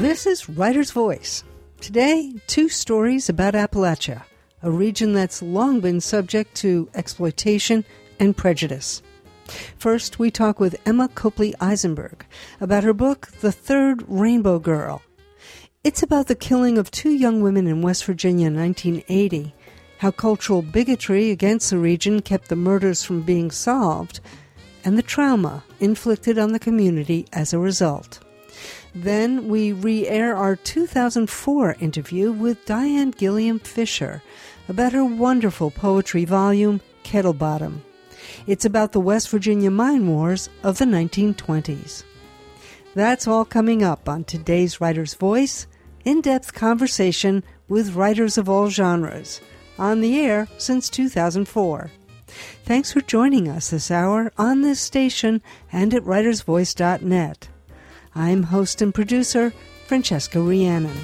This is Writer's Voice. Today, two stories about Appalachia, a region that's long been subject to exploitation and prejudice. First, we talk with Emma Copley Eisenberg about her book, The Third Rainbow Girl. It's about the killing of two young women in West Virginia in 1980, how cultural bigotry against the region kept the murders from being solved, and the trauma inflicted on the community as a result. Then we re-air our 2004 interview with Diane Gilliam Fisher about her wonderful poetry volume, Kettle Bottom. It's about the West Virginia mine wars of the 1920s. That's all coming up on today's Writer's Voice, in-depth conversation with writers of all genres, on the air since 2004. Thanks for joining us this hour on this station and at writersvoice.net. I'm host and producer, Francesca Rhiannon.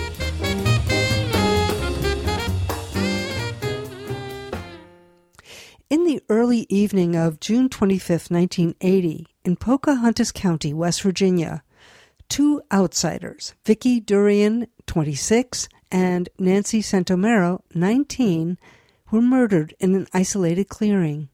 In the early evening of June 25, 1980, in Pocahontas County, West Virginia, two outsiders, Vicki Durian, 26, and Nancy Santomero, 19, were murdered in an isolated clearing.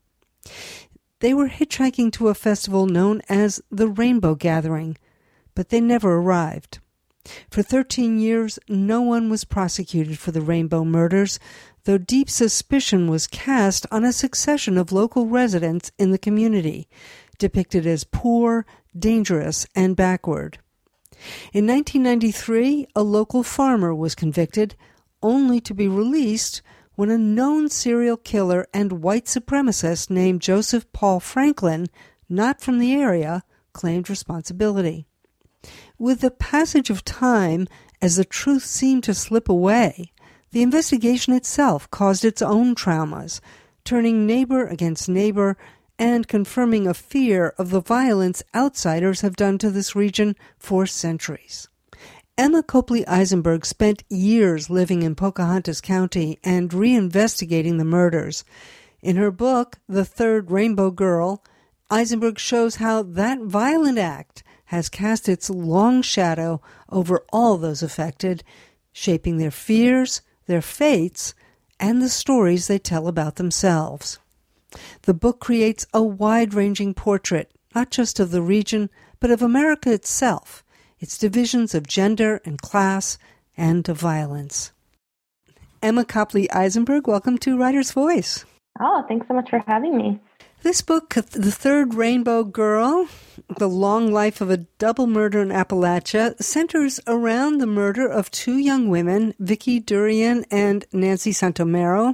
They were hitchhiking to a festival known as the Rainbow Gathering, but they never arrived. For 13 years, no one was prosecuted for the Rainbow murders, though deep suspicion was cast on a succession of local residents in the community, depicted as poor, dangerous, and backward. In 1993, a local farmer was convicted, only to be released when a known serial killer and white supremacist named Joseph Paul Franklin, not from the area, claimed responsibility. With the passage of time, as the truth seemed to slip away, the investigation itself caused its own traumas, turning neighbor against neighbor and confirming a fear of the violence outsiders have done to this region for centuries. Emma Copley Eisenberg spent years living in Pocahontas County and reinvestigating the murders. In her book, The Third Rainbow Girl, Eisenberg shows how that violent act has cast its long shadow over all those affected, shaping their fears, their fates, and the stories they tell about themselves. The book creates a wide-ranging portrait, not just of the region, but of America itself, its divisions of gender and class, and of violence. Emma Copley Eisenberg, welcome to Writer's Voice. Oh, thanks so much for having me. This book, The Third Rainbow Girl, The Long Life of a Double Murder in Appalachia, centers around the murder of two young women, Vicki Durian and Nancy Santomero.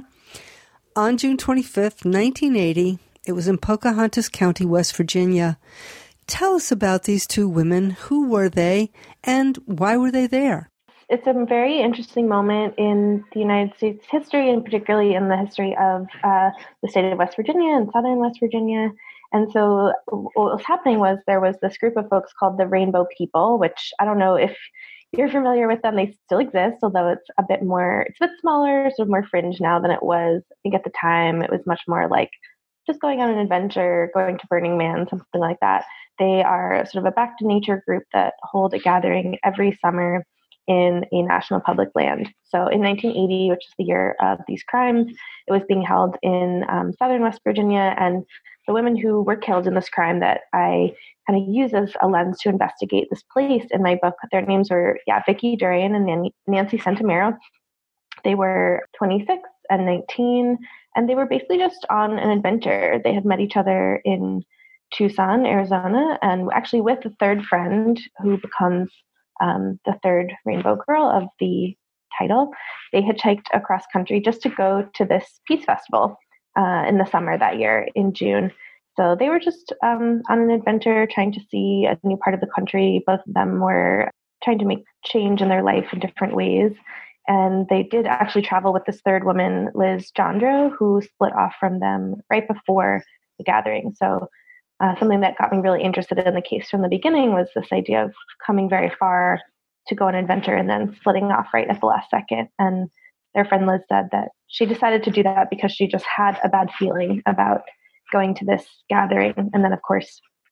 On June 25th, 1980, it was in Pocahontas County, West Virginia. Tell us about these two women. Who were they, and why were they there? It's a very interesting moment in the United States history, and particularly in the history of the state of West Virginia and southern West Virginia. And so what was happening was there was this group of folks called the Rainbow People, which I don't know if you're familiar with them. They still exist, although it's a bit smaller, sort of more fringe now than it was. I think at the time it was much more like just going on an adventure, going to Burning Man, something like that. They are sort of a back to nature group that hold a gathering every summer in a national public land. So in 1980, which is the year of these crimes, it was being held in southern West Virginia, and the women who were killed in this crime that I kind of use as a lens to investigate this place in my book, their names were Vicki Durian and Nancy Santomero. They were 26 and 19, and they were basically just on an adventure. They had met each other in Tucson, Arizona, and actually with a third friend who becomes the third Rainbow Girl of the title. They hitchhiked across country just to go to this peace festival in the summer that year in June. So they were just on an adventure, trying to see a new part of the country. Both of them were trying to make change in their life in different ways. And they did actually travel with this third woman, Liz Jandro, who split off from them right before the gathering. So something that got me really interested in the case from the beginning was this idea of coming very far to go on an adventure and then splitting off right at the last second. And their friend Liz said that she decided to do that because she just had a bad feeling about going to this gathering. And then, of course,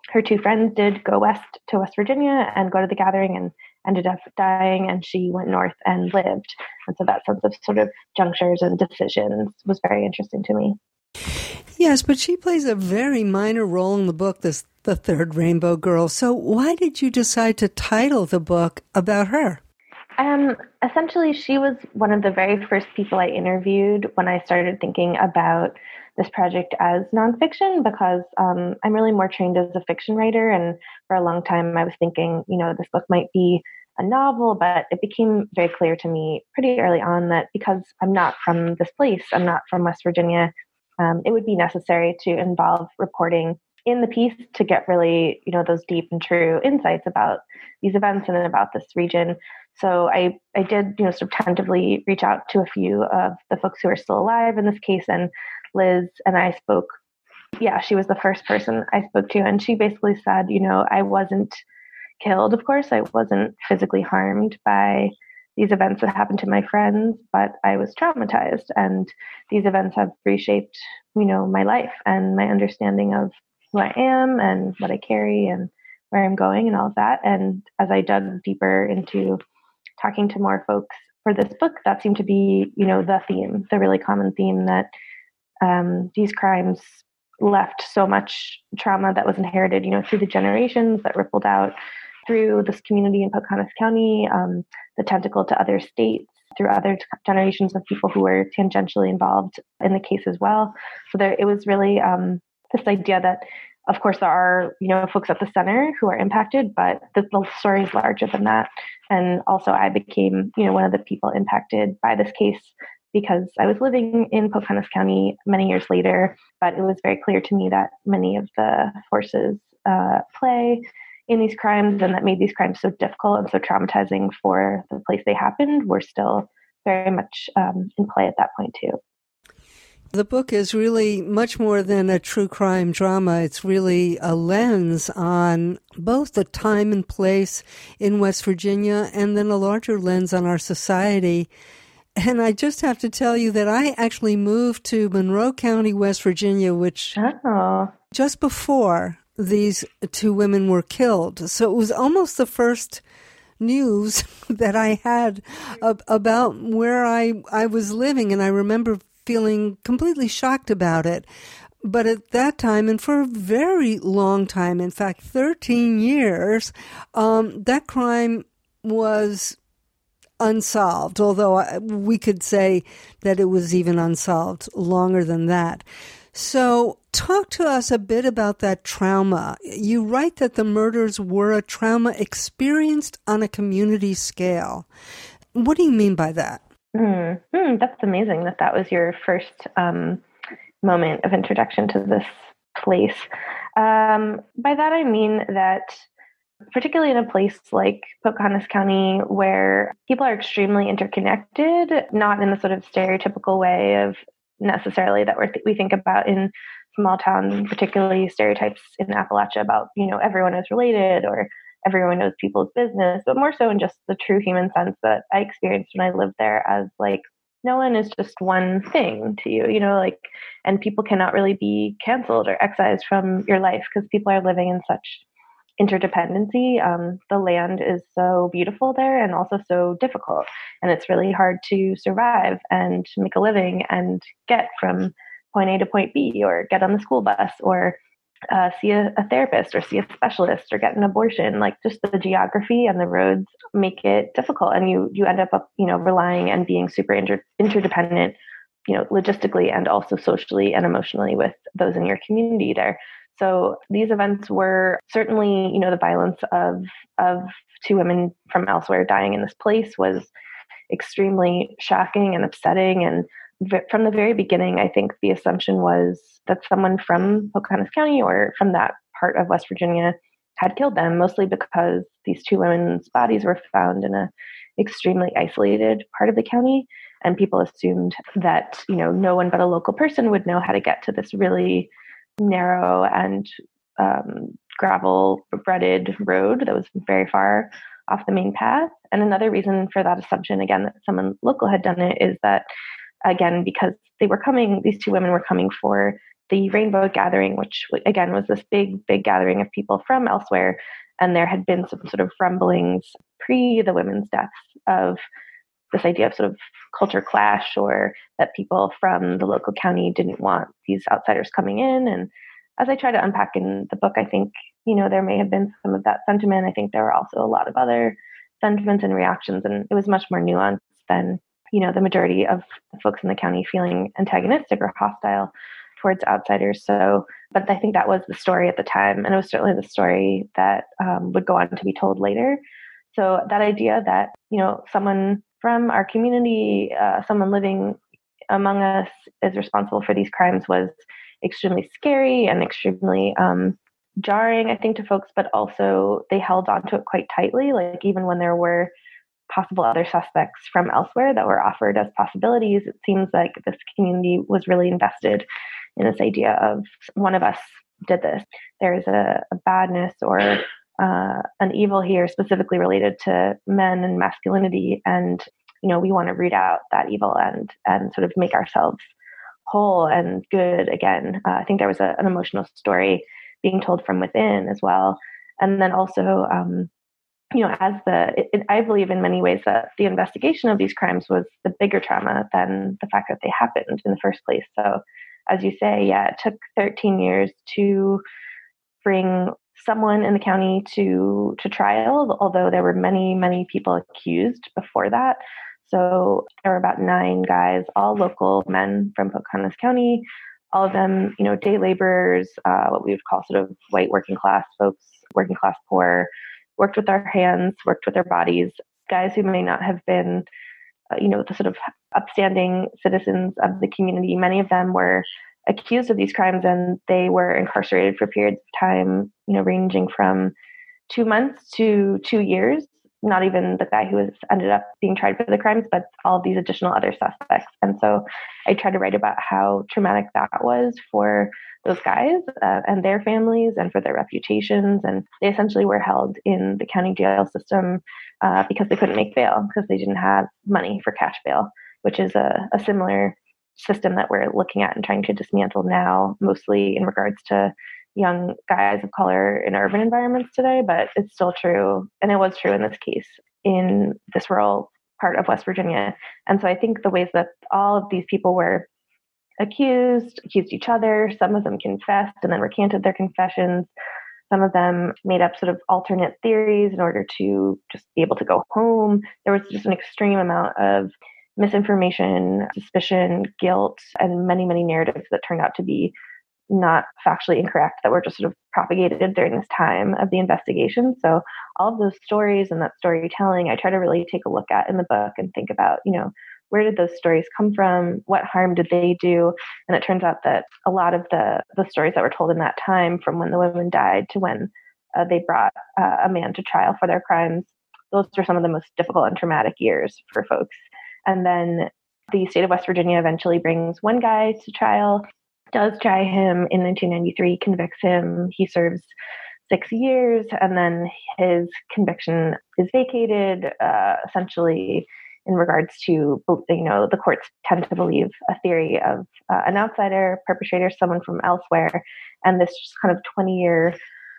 her two friends did go west to West Virginia and go to the gathering and ended up dying, and she went north and lived. And so that sense of sort of junctures and decisions was very interesting to me. Yes, but she plays a very minor role in the book, the third Rainbow Girl. So why did you decide to title the book about her? Essentially, she was one of the very first people I interviewed when I started thinking about this project as nonfiction, because I'm really more trained as a fiction writer. And for a long time, I was thinking, this book might be a novel, but it became very clear to me pretty early on that because I'm not from this place, I'm not from West Virginia, it would be necessary to involve reporting in the piece to get really, those deep and true insights about these events and about this region. So I did, sort of tentatively reach out to a few of the folks who are still alive in this case, and Liz and I spoke. Yeah, she was the first person I spoke to, and she basically said, I wasn't killed, of course, I wasn't physically harmed by these events that happened to my friends, but I was traumatized, and these events have reshaped, my life and my understanding of who I am and what I carry and where I'm going and all of that. And as I dug deeper into talking to more folks for this book, that seemed to be, the theme, the really common theme, that these crimes left so much trauma that was inherited, through the generations, that rippled out through this community in Pocahontas County, the tentacle to other states, through other generations of people who were tangentially involved in the case as well. So it was really this idea that, of course, there are, folks at the center who are impacted, but the story is larger than that. And also I became, one of the people impacted by this case because I was living in Pocahontas County many years later, but it was very clear to me that many of the forces play in these crimes and that made these crimes so difficult and so traumatizing for the place they happened were still very much in play at that point too. The book is really much more than a true crime drama. It's really a lens on both the time and place in West Virginia and then a larger lens on our society. And I just have to tell you that I actually moved to Monroe County, West Virginia, which just before these two women were killed. So it was almost the first news that I had about where I was living. And I remember feeling completely shocked about it. But at that time, and for a very long time, in fact, 13 years, that crime was unsolved, although we could say that it was even unsolved longer than that. So talk to us a bit about that trauma. You write that the murders were a trauma experienced on a community scale. What do you mean by that? That's amazing that was your first moment of introduction to this place. By that I mean that particularly in a place like Pocahontas County, where people are extremely interconnected, not in the sort of stereotypical way of necessarily that we think about in small towns, particularly stereotypes in Appalachia about, everyone is related or everyone knows people's business, but more so in just the true human sense that I experienced when I lived there as like, no one is just one thing to you, and people cannot really be canceled or excised from your life because people are living in such interdependency. The land is so beautiful there and also so difficult. And it's really hard to survive and to make a living and get from point A to point B or get on the school bus or see a therapist or see a specialist or get an abortion. Like just the geography and the roads make it difficult. And you end up, relying and being super interdependent, logistically and also socially and emotionally with those in your community there. So these events were certainly, the violence of two women from elsewhere dying in this place was extremely shocking and upsetting. And from the very beginning, I think the assumption was that someone from Pocahontas County or from that part of West Virginia had killed them, mostly because these two women's bodies were found in a extremely isolated part of the county. And people assumed that, no one but a local person would know how to get to this really narrow and gravel breaded road that was very far off the main path. And another reason for that assumption, again, that someone local had done it is that, again, because these two women were coming for the Rainbow Gathering, which again was this big gathering of people from elsewhere. And there had been some sort of rumblings pre the women's deaths of this idea of sort of culture clash, or that people from the local county didn't want these outsiders coming in. And as I try to unpack in the book, I think, there may have been some of that sentiment. I think there were also a lot of other sentiments and reactions, and it was much more nuanced than, the majority of the folks in the county feeling antagonistic or hostile towards outsiders. So, but I think that was the story at the time, and it was certainly the story that would go on to be told later. So that idea that, someone from our community, someone living among us is responsible for these crimes was extremely scary and extremely jarring, I think, to folks, but also they held on to it quite tightly. Like, even when there were possible other suspects from elsewhere that were offered as possibilities, it seems like this community was really invested in this idea of one of us did this. There's a badness or an evil here specifically related to men and masculinity. And, we want to root out that evil and sort of make ourselves whole and good again. I think there was an emotional story being told from within as well. And then also, I believe in many ways that the investigation of these crimes was the bigger trauma than the fact that they happened in the first place. So, as you say, it took 13 years to bring someone in the county to trial, although there were many, many people accused before that. So there were about 9 guys, all local men from Pocahontas County, all of them, day laborers, what we would call sort of white working class folks, working class poor, worked with their hands, worked with their bodies, guys who may not have been, the sort of upstanding citizens of the community. Many of them were accused of these crimes, and they were incarcerated for periods of time, ranging from 2 months to 2 years. Not even the guy who ended up being tried for the crimes, but all of these additional other suspects. And so I tried to write about how traumatic that was for those guys and their families and for their reputations. And they essentially were held in the county jail system because they couldn't make bail, because they didn't have money for cash bail, which is a similar system that we're looking at and trying to dismantle now, mostly in regards to young guys of color in urban environments today. But it's still true, and it was true in this case, in this rural part of West Virginia. And so I think the ways that all of these people were accused each other, some of them confessed and then recanted their confessions. Some of them made up sort of alternate theories in order to just be able to go home. There was just an extreme amount of misinformation, suspicion, guilt, and many, many narratives that turned out to be not factually incorrect, that were just sort of propagated during this time of the investigation. So all of those stories and that storytelling, I try to really take a look at in the book and think about, where did those stories come from? What harm did they do? And it turns out that a lot of the stories that were told in that time, from when the women died to when they brought a man to trial for their crimes, those were some of the most difficult and traumatic years for folks. And then the state of West Virginia eventually brings one guy to trial, does try him in 1993, convicts him. He serves 6 years, and then his conviction is vacated, essentially in regards to, the courts tend to believe a theory of an outsider perpetrator, someone from elsewhere. And this just kind of 20-year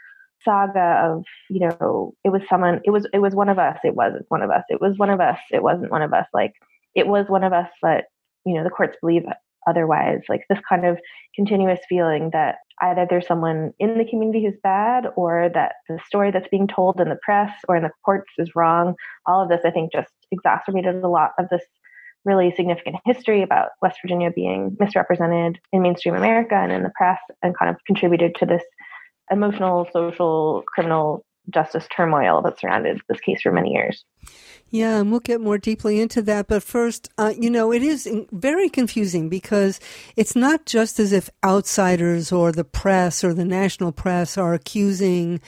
saga of, it was someone, it was one of us, it wasn't one of us, it was one of us, it wasn't one of us, like it was one of us, but, the courts believe otherwise. Like this kind of continuous feeling that either there's someone in the community who's bad, or that the story that's being told in the press or in the courts is wrong. All of this, I think, just exacerbated a lot of this really significant history about West Virginia being misrepresented in mainstream America and in the press, and kind of contributed to this emotional, social, criminal justice turmoil that surrounded this case for many years. Yeah, and we'll get more deeply into that. But first, it is very confusing, because it's not just as if outsiders or the press or the national press are accusing,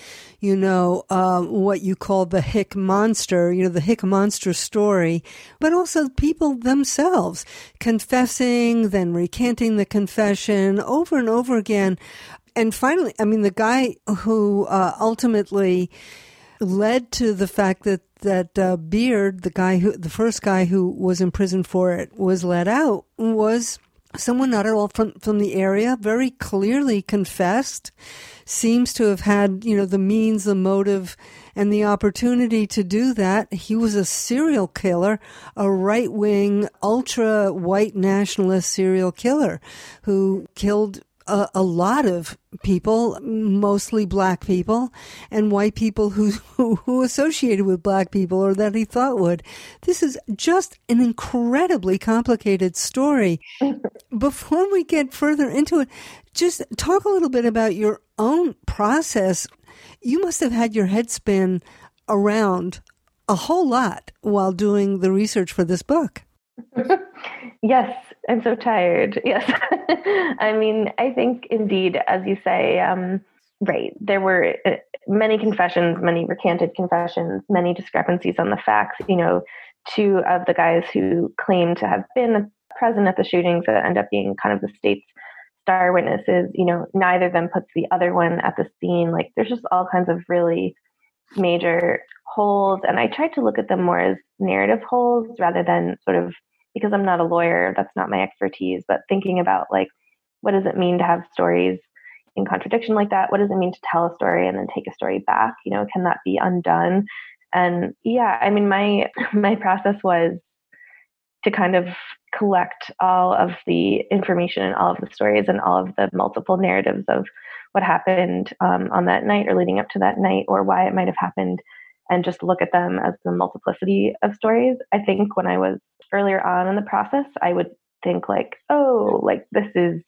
what you call the Hick monster, the Hick monster story, but also people themselves confessing, then recanting the confession over and over again. And finally, the guy who ultimately led to the fact that Beard, the first guy who was in prison for it, was let out, was someone not at all from the area, very clearly confessed, seems to have had, the means, the motive, and the opportunity to do that. He was a serial killer, a right-wing, ultra-white nationalist serial killer who killed a lot of people, mostly black people, and white people who associated with black people or that he thought would. This is just an incredibly complicated story. Before we get further into it, just talk a little bit about your own process. You must have had your head spin around a whole lot while doing the research for this book. Yes, I'm so tired. Yes. I mean, I think indeed, as you say, right, there were many confessions, many recanted confessions, many discrepancies on the facts. Two of the guys who claimed to have been present at the shootings that end up being kind of the state's star witnesses, neither of them puts the other one at the scene. Like, there's just all kinds of really major holes. And I tried to look at them more as narrative holes rather than sort of, because I'm not a lawyer, that's not my expertise, but thinking about, like, what does it mean to have stories in contradiction like that? What does it mean to tell a story and then take a story back? Can that be undone? And yeah, I mean, my process was to kind of collect all of the information and all of the stories and all of the multiple narratives of what happened on that night or leading up to that night, or why it might have happened, and just look at them as the multiplicity of stories. I think when I was earlier on in the process, I would think like, oh, like this is,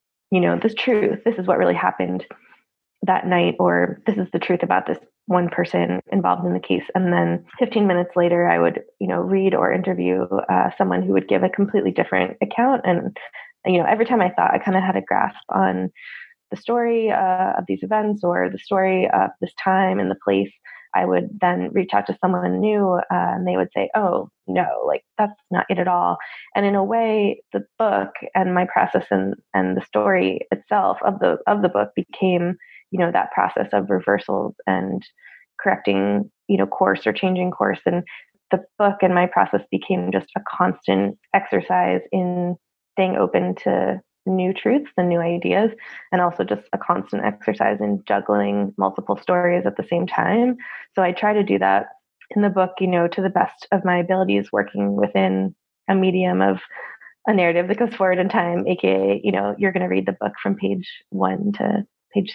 this truth. This is what really happened that night, or this is the truth about this one person involved in the case. And then 15 minutes later, I would, read or interview someone who would give a completely different account. And, every time I thought I kind of had a grasp on the story of these events or the story of this time and the place, I would then reach out to someone new and they would say, oh, no, like that's not it at all. And in a way, the book and my process and the story itself of the book became, that process of reversals and correcting, course or changing course. And the book and my process became just a constant exercise in staying open to new truths and new ideas, and also just a constant exercise in juggling multiple stories at the same time. So I try to do that in the book, to the best of my abilities, working within a medium of a narrative that goes forward in time, aka, you're going to read the book from page 1 to page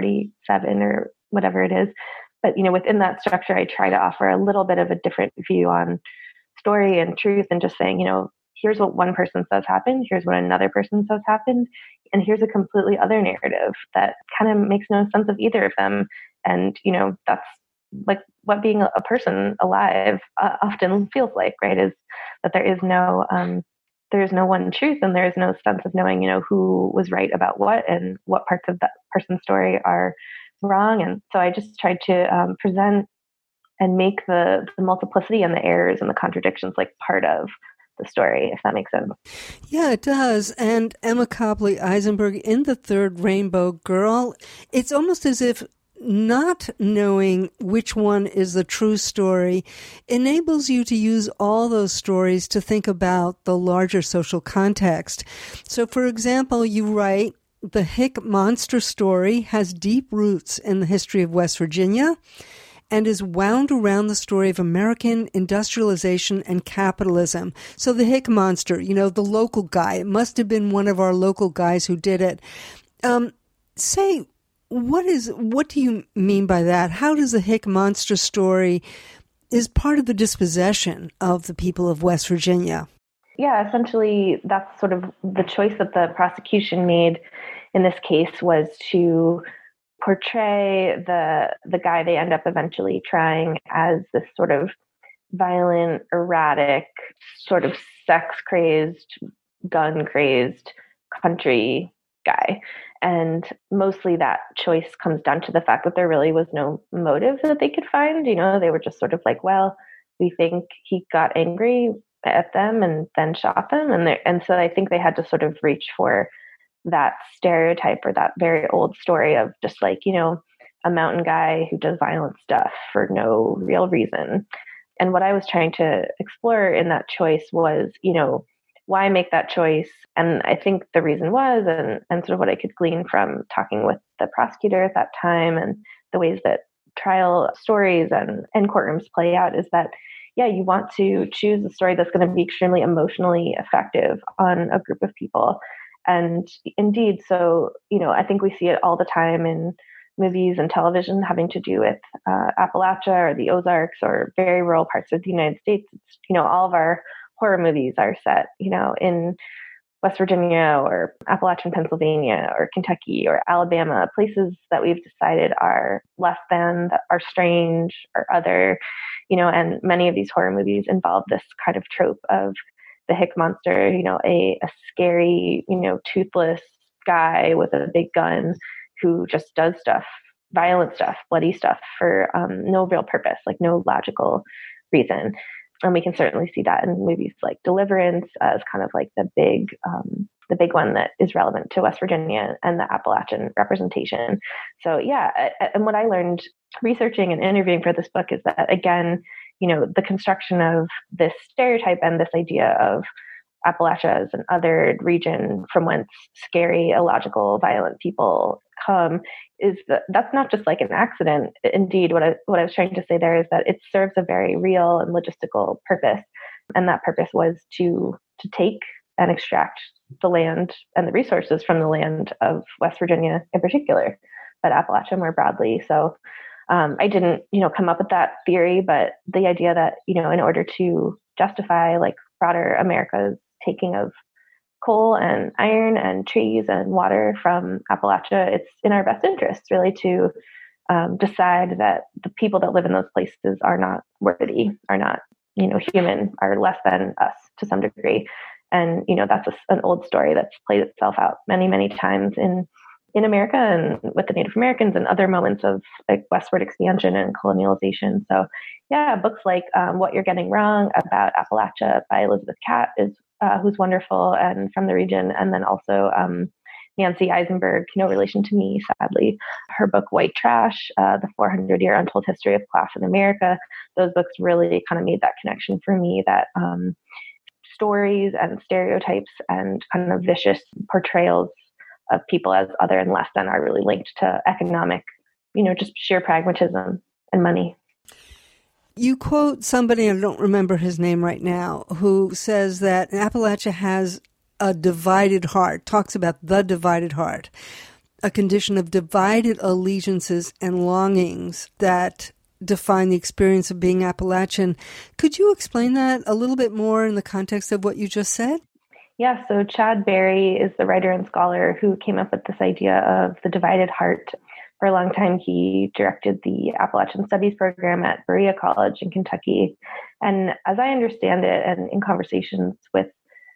347 or whatever it is. But, within that structure, I try to offer a little bit of a different view on story and truth, and just saying, here's what one person says happened, here's what another person says happened, and here's a completely other narrative that kind of makes no sense of either of them. And, that's like what being a person alive often feels like, right? Is that there is no one truth, and there is no sense of knowing, who was right about what and what parts of that person's story are wrong. And so I just tried to present and make the multiplicity and the errors and the contradictions like part of the story, if that makes sense. Yeah, it does. And Emma Copley Eisenberg in The Third Rainbow Girl, it's almost as if not knowing which one is the true story enables you to use all those stories to think about the larger social context. So, for example, you write, the Hick monster story has deep roots in the history of West Virginia and is wound around the story of American industrialization and capitalism. So the Hick monster, the local guy, it must have been one of our local guys who did it. What do you mean by that? How does the Hick monster story is part of the dispossession of the people of West Virginia? Yeah, essentially that's sort of the choice that the prosecution made in this case, was to portray the guy they end up eventually trying as this sort of violent, erratic, sort of sex-crazed, gun-crazed country guy. And mostly that choice comes down to the fact that there really was no motive that they could find. They were just sort of like, well, we think he got angry at them and then shot them. And so I think they had to sort of reach for that stereotype or that very old story of just like, a mountain guy who does violent stuff for no real reason. And what I was trying to explore in that choice was, why make that choice? And I think the reason was, and sort of what I could glean from talking with the prosecutor at that time and the ways that trial stories and courtrooms play out, is that, yeah, you want to choose a story that's going to be extremely emotionally effective on a group of people. And indeed, so, I think we see it all the time in movies and television having to do with Appalachia or the Ozarks or very rural parts of the United States. It's, all of our horror movies are set, in West Virginia or Appalachian Pennsylvania or Kentucky or Alabama, places that we've decided are less than, that are strange or other, and many of these horror movies involve this kind of trope of the hick monster, a scary, toothless guy with a big gun who just does stuff, violent stuff, bloody stuff for no real purpose, like no logical reason. And we can certainly see that in movies like Deliverance as kind of like the big one that is relevant to West Virginia and the Appalachian representation. So yeah, and what I learned researching and interviewing for this book is that, again, the construction of this stereotype and this idea of Appalachia as an othered region from whence scary, illogical, violent people come that's not just like an accident. Indeed, what I was trying to say there is that it serves a very real and logistical purpose, and that purpose was to take and extract the land and the resources from the land of West Virginia in particular, but Appalachia more broadly. So I didn't, come up with that theory, but the idea that, in order to justify like broader America's taking of coal and iron and trees and water from Appalachia, it's in our best interest really to decide that the people that live in those places are not worthy, are not, human, are less than us to some degree. And, that's an old story that's played itself out many, many times in America and with the Native Americans and other moments of like westward expansion and colonialization. So yeah, books like What You're Getting Wrong About Appalachia by Elizabeth Catt is who's wonderful and from the region. And then also Nancy Eisenberg, no relation to me, sadly. Her book, White Trash, The 400-Year Untold History of Class in America. Those books really kind of made that connection for me that stories and stereotypes and kind of vicious portrayals of people as other and less than are really linked to economic, just sheer pragmatism and money. You quote somebody, I don't remember his name right now, who says that Appalachia has a divided heart, talks about the divided heart, a condition of divided allegiances and longings that define the experience of being Appalachian. Could you explain that a little bit more in the context of what you just said? Yeah, so Chad Berry is the writer and scholar who came up with this idea of the divided heart. For a long time, he directed the Appalachian Studies program at Berea College in Kentucky. And as I understand it, and in conversations with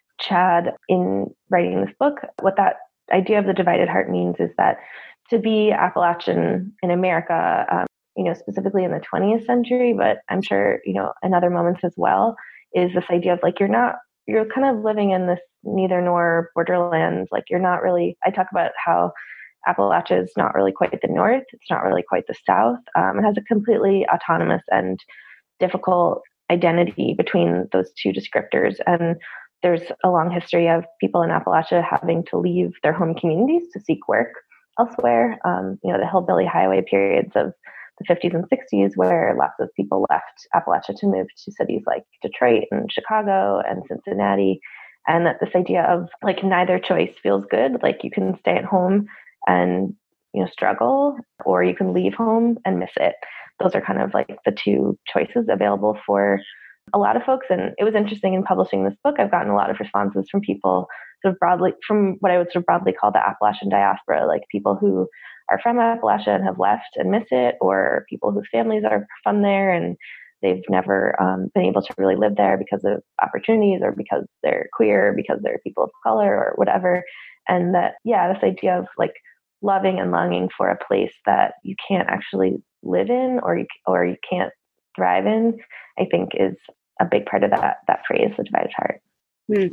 Chad in writing this book, what that idea of the divided heart means is that to be Appalachian in America, specifically in the 20th century, but I'm sure, in other moments as well, is this idea of like, you're kind of living in this neither nor borderlands. Like you're not really, I talk about how Appalachia is not really quite the North. It's not really quite the South. It has a completely autonomous and difficult identity between those two descriptors. And there's a long history of people in Appalachia having to leave their home communities to seek work elsewhere. The hillbilly highway periods of the 50s and 60s, where lots of people left Appalachia to move to cities like Detroit and Chicago and Cincinnati. And that this idea of like neither choice feels good. Like you can stay at home and, struggle, or you can leave home and miss it. Those are kind of like the two choices available for a lot of folks. And it was interesting in publishing this book, I've gotten a lot of responses from people sort of broadly, from what I would sort of broadly call the Appalachian diaspora, like people who are from Appalachia and have left and miss it, or people whose families are from there and they've never been able to really live there because of opportunities or because they're queer, because they're people of color or whatever. And that, yeah, this idea of like loving and longing for a place that you can't actually live in or you can't thrive in, I think is a big part of that phrase, the divided heart. Mm.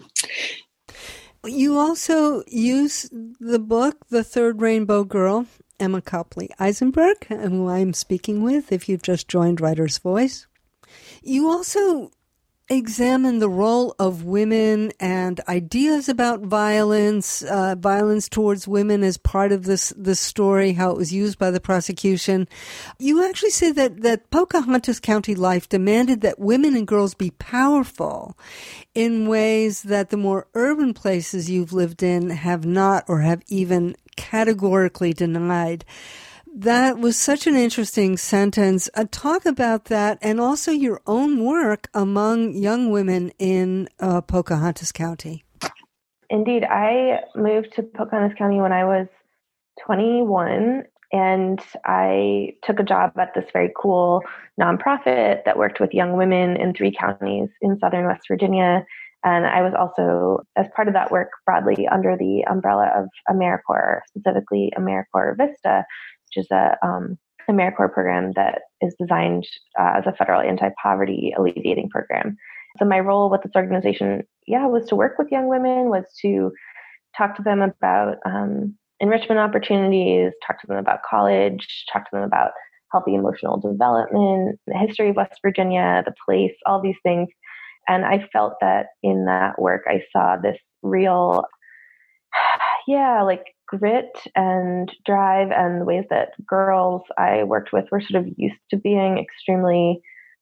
You also use the book, The Third Rainbow Girl, Emma Copley Eisenberg, who I'm speaking with if you've just joined Writer's Voice. You also examine the role of women and ideas about violence, violence towards women as part of this story, how it was used by the prosecution. You actually say that Pocahontas County life demanded that women and girls be powerful in ways that the more urban places you've lived in have not, or have even categorically denied. That was such an interesting sentence. Talk about that, and also your own work among young women in Pocahontas County. Indeed. I moved to Pocahontas County when I was 21, and I took a job at this very cool nonprofit that worked with young women in 3 counties in southern West Virginia. And I was also, as part of that work, broadly under the umbrella of AmeriCorps, specifically AmeriCorps Vista, which is a AmeriCorps program that is designed as a federal anti-poverty alleviating program. So my role with this organization, was to work with young women, was to talk to them about enrichment opportunities, talk to them about college, talk to them about healthy emotional development, the history of West Virginia, the place, all these things. And I felt that in that work, I saw this real, grit and drive, and the ways that girls I worked with were sort of used to being extremely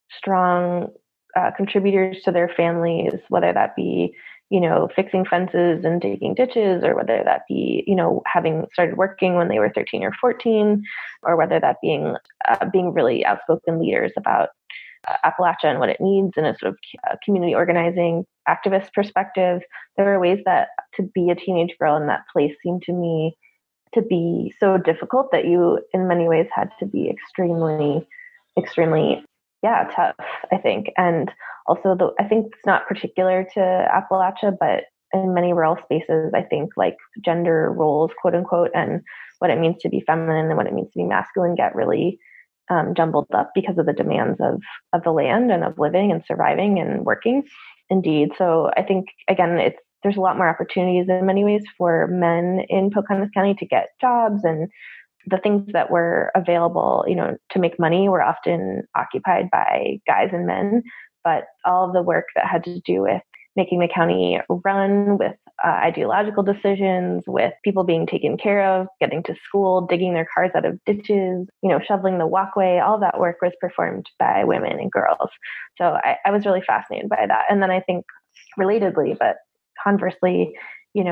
strong contributors to their families, whether that be, fixing fences and digging ditches, or whether that be, having started working when they were 13 or 14, or whether that being really outspoken leaders about Appalachia and what it needs in a sort of community organizing activist perspective. There were ways that to be a teenage girl in that place seemed to me to be so difficult that you, in many ways, had to be extremely, extremely, tough, I think. And also, I think it's not particular to Appalachia, but in many rural spaces, I think like gender roles, quote unquote, and what it means to be feminine and what it means to be masculine get really jumbled up because of the demands of the land and of living and surviving and working. Indeed. So I think, again, there's a lot more opportunities in many ways for men in Pocahontas County to get jobs, and the things that were available, to make money were often occupied by guys and men. But all of the work that had to do with making the county run, with ideological decisions, with people being taken care of, getting to school, digging their cars out of ditches, shoveling the walkway, all that work was performed by women and girls. So I was really fascinated by that. And then I think relatedly, but conversely, it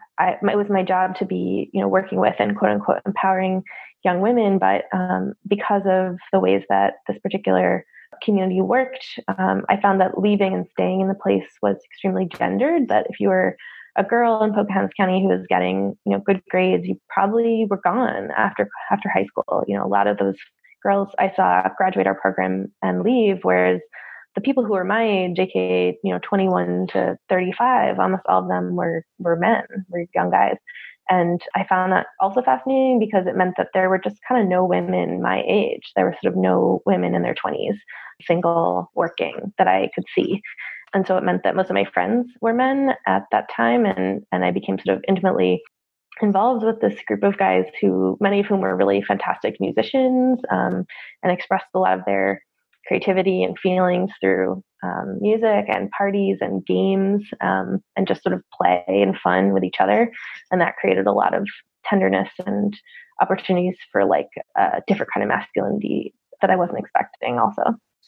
was my job to be, working with and quote unquote empowering young women. But because of the ways that this particular community worked, I found that leaving and staying in the place was extremely gendered, that if you were a girl in Pocahontas County who was getting, good grades, you probably were gone after high school. A lot of those girls I saw graduate our program and leave, whereas the people who were my age, aka 21 to 35, almost all of them were men, were young guys. And I found that also fascinating because it meant that there were just kind of no women my age. There were sort of no women in their 20s, single, working, that I could see. And so it meant that most of my friends were men at that time. And I became sort of intimately involved with this group of guys who, many of whom were really fantastic musicians, and expressed a lot of their creativity and feelings through music and parties and games, and just sort of play and fun with each other. And that created a lot of tenderness and opportunities for like a different kind of masculinity that I wasn't expecting also.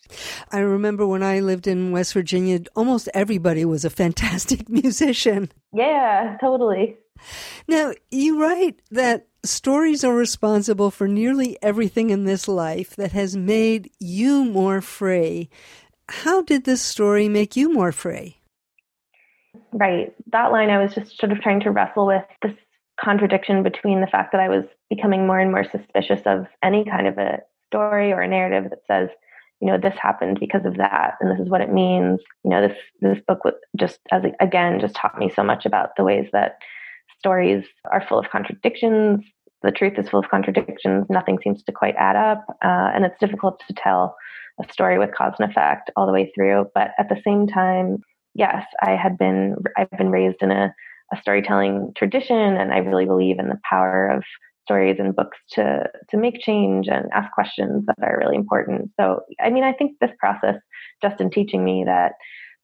I remember when I lived in West Virginia, almost everybody was a fantastic musician. Yeah, totally. Now, you write that stories are responsible for nearly everything in this life that has made you more free. How did this story make you more free? Right. That line, I was just sort of trying to wrestle with this contradiction between the fact that I was becoming more and more suspicious of any kind of a story or a narrative that says, this happened because of that, and this is what it means. This book just taught me so much about the ways that stories are full of contradictions. The truth is full of contradictions. Nothing seems to quite add up, and it's difficult to tell a story with cause and effect all the way through. But at the same time, yes, I've been raised in a storytelling tradition, and I really believe in the power of stories and books to make change and ask questions that are really important. So, I think this process just in teaching me that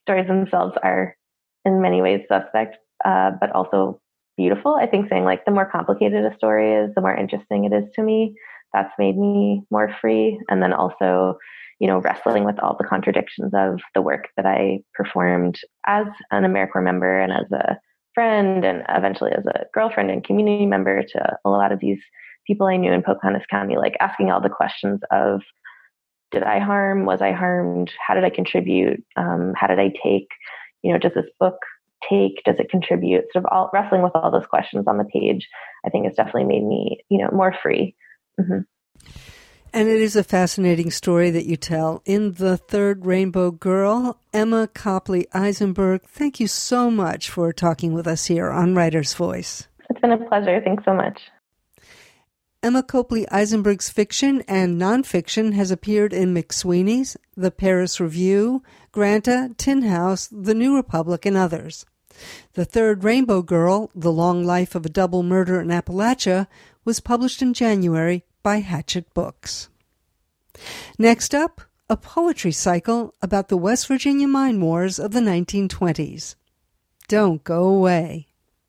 stories themselves are in many ways suspect, but also beautiful. I think saying like the more complicated a story is, the more interesting it is to me. That's made me more free. And then also, wrestling with all the contradictions of the work that I performed as an AmeriCorps member and as a friend and eventually as a girlfriend and community member to a lot of these people I knew in Pocahontas County, like asking all the questions of, did I harm? Was I harmed? How did I contribute? How did I take? Does this book take? Does it contribute? Sort of all wrestling with all those questions on the page, I think has definitely made me, more free. Mm-hmm. And it is a fascinating story that you tell in The Third Rainbow Girl. Emma Copley Eisenberg, thank you so much for talking with us here on Writer's Voice. It's been a pleasure. Thanks so much. Emma Copley Eisenberg's fiction and nonfiction has appeared in McSweeney's, The Paris Review, Granta, Tin House, The New Republic, and others. The Third Rainbow Girl, The Long Life of a Double Murder in Appalachia, was published in January by Hachette Books. Next up, a poetry cycle about the West Virginia mine wars of the 1920s. Don't go away.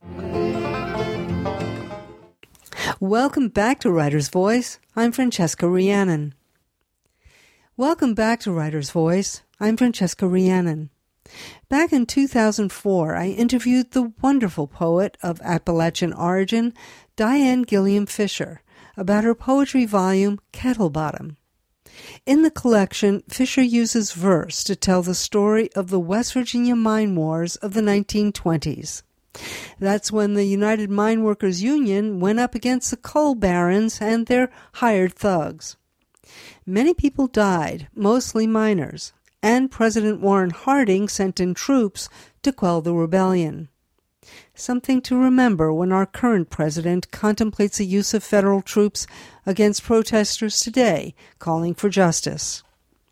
Welcome back to Writer's Voice. I'm Francesca Rhiannon. Welcome back to Writer's Voice. I'm Francesca Rhiannon. Back in 2004, I interviewed the wonderful poet of Appalachian origin, Diane Gilliam Fisher, about her poetry volume, Kettle Bottom. In the collection, Fisher uses verse to tell the story of the West Virginia mine wars of the 1920s. That's when the United Mine Workers Union went up against the coal barons and their hired thugs. Many people died, mostly miners, and President Warren Harding sent in troops to quell the rebellion. Something to remember when our current president contemplates the use of federal troops against protesters today, calling for justice.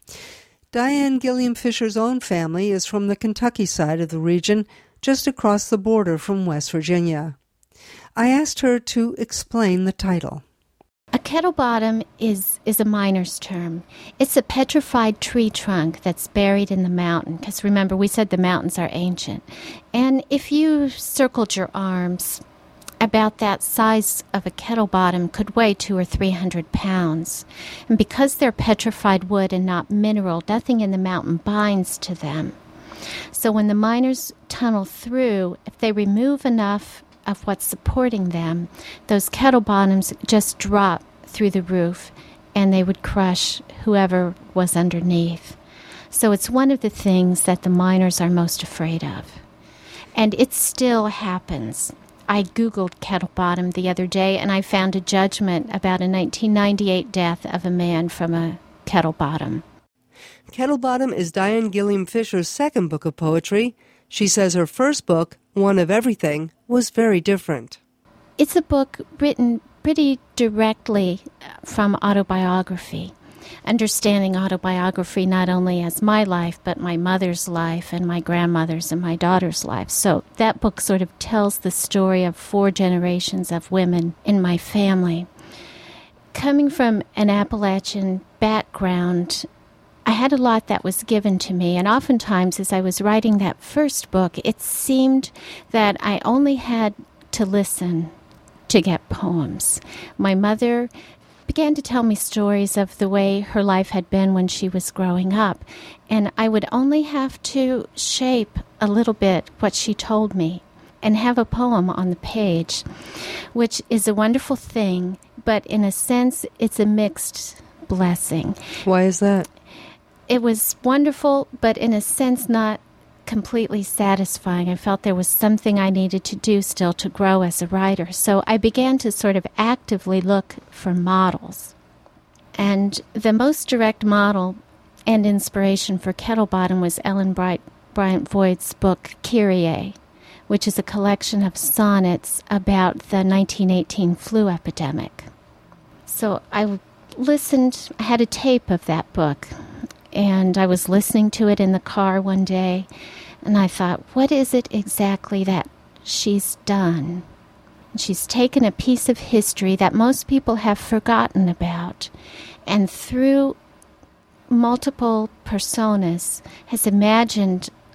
Diane Gilliam Fisher's own family is from the Kentucky side of the region, just across the border from West Virginia. I asked her to explain the title. A kettle bottom is a miner's term. It's a petrified tree trunk that's buried in the mountain, because remember, we said the mountains are ancient. And if you circled your arms, about that size of a kettle bottom could weigh 200 or 300 pounds. And because they're petrified wood and not mineral, nothing in the mountain binds to them. So when the miners tunnel through, if they remove enough of what's supporting them, those kettle bottoms just drop through the roof and they would crush whoever was underneath. So it's one of the things that the miners are most afraid of. And it still happens. I Googled kettle bottom the other day and I found a judgment about a 1998 death of a man from a kettle bottom. Kettle Bottom is Diane Gilliam Fisher's second book of poetry. She says her first book, One of Everything, was very different. It's a book written pretty directly from autobiography, understanding autobiography not only as my life, but my mother's life and my grandmother's and my daughter's life. So that book sort of tells the story of 4 generations of women in my family. Coming from an Appalachian background, I had a lot that was given to me, and oftentimes as I was writing that first book, it seemed that I only had to listen to get poems. My mother began to tell me stories of the way her life had been when she was growing up, and I would only have to shape a little bit what she told me and have a poem on the page, which is a wonderful thing, but in a sense, it's a mixed blessing. Why is that? It was wonderful, but in a sense not completely satisfying. I felt there was something I needed to do still to grow as a writer. So I began to sort of actively look for models. And the most direct model and inspiration for Kettle Bottom was Ellen Bryant Voigt's book, Kyrie, which is a collection of sonnets about the 1918 flu epidemic. So I had a tape of that book. And I was listening to it in the car one day, and I thought, what is it exactly that she's done? And she's taken a piece of history that most people have forgotten about, and through multiple personas has imagined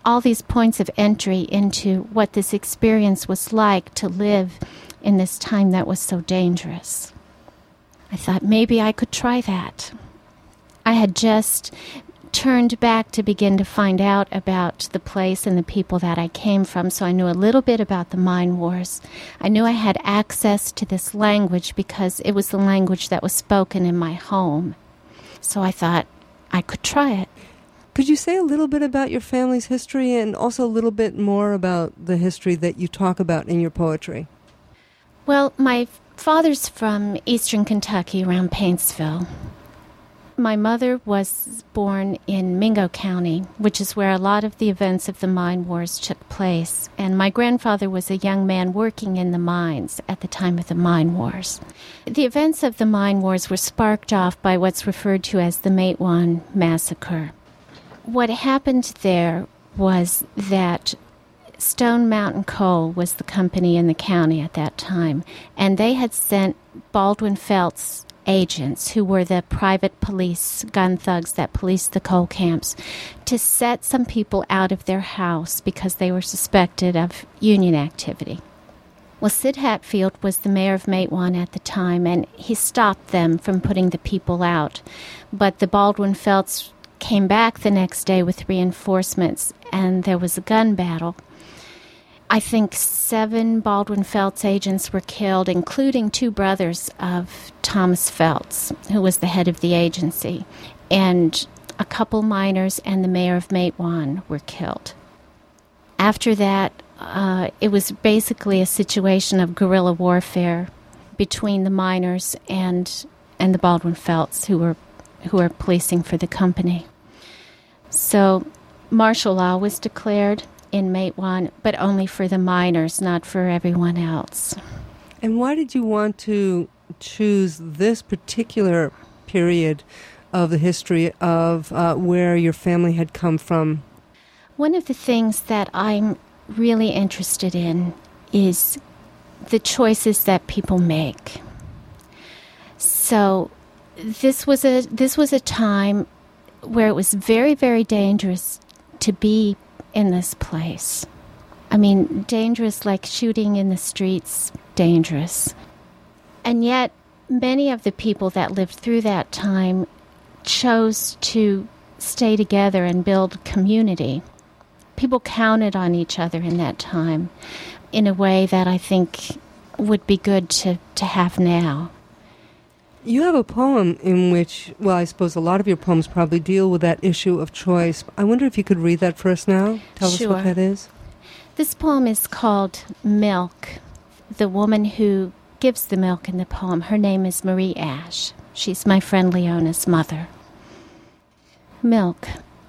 all these points of entry into what this experience was like to live in this time that was so dangerous. I thought maybe I could try that. I had just turned back to begin to find out about the place and the people that I came from, so I knew a little bit about the mine wars. I knew I had access to this language because it was the language that was spoken in my home. So I thought I could try it. Could you say a little bit about your family's history and also a little bit more about the history that you talk about in your poetry? Well, my father's from eastern Kentucky around Paintsville. My mother was born in Mingo County, which is where a lot of the events of the mine wars took place. And my grandfather was a young man working in the mines at the time of the mine wars. The events of the mine wars were sparked off by what's referred to as the Matewan Massacre. What happened there was that Stone Mountain Coal was the company in the county at that time, and they had sent Baldwin Felts agents, who were the private police gun thugs that policed the coal camps, to set some people out of their house because they were suspected of union activity. Well, Sid Hatfield was the mayor of Matewan at the time, and he stopped them from putting the people out. But the Baldwin Felts came back the next day with reinforcements, and there was a gun battle. I think 7 Baldwin Felts agents were killed, including 2 brothers of Thomas Felts, who was the head of the agency, and a couple miners and the mayor of Matewan were killed. After that, it was basically a situation of guerrilla warfare between the miners and the Baldwin Felts, who were policing for the company. So martial law was declared in Matewan, but only for the miners, not for everyone else. And why did you want to choose this particular period of the history of where your family had come from? One of the things that I'm really interested in is the choices that people make. So this was a time where it was very, very dangerous to be in this place. I mean, dangerous like shooting in the streets, dangerous. And yet, many of the people that lived through that time chose to stay together and build community. People counted on each other in that time in a way that I think would be good to have now. You have a poem in which, well, I suppose a lot of your poems probably deal with that issue of choice. I wonder if you could read that for us now? Tell us what that is. This poem is called Milk. The woman who gives the milk in the poem, her name is Marie Ash. She's my friend Leona's mother. Milk.